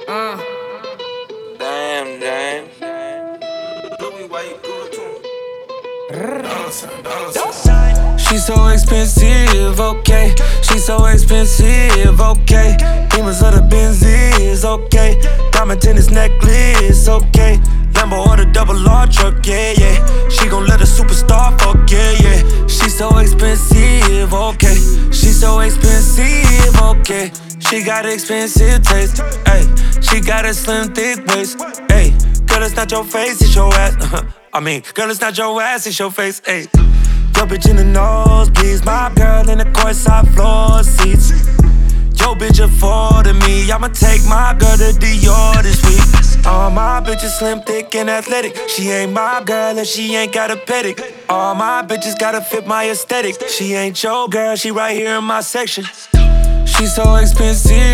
Damn, James. She's so expensive, okay. She's so expensive, okay. Demons of the Benzies, okay. Diamond tennis necklace, okay. Lambo or the double R truck, yeah, yeah. She gon' let a superstar fuck, yeah, yeah. She's so expensive, okay. She's so expensive, okay. She got expensive taste, ayy. She got a slim, thick waist, ayy. Girl, it's not your face, it's your ass. Girl, it's not your ass, it's your face, ayy. Yo, bitch in the nosebleeds, my girl in the courtside floor seats. Yo, bitch afforded me, I'ma take my girl to Dior this week. All my bitches slim, thick, and athletic. She ain't my girl and she ain't got a pedic. All my bitches gotta fit my aesthetic. She ain't your girl, she right here in my section. She's so expensive.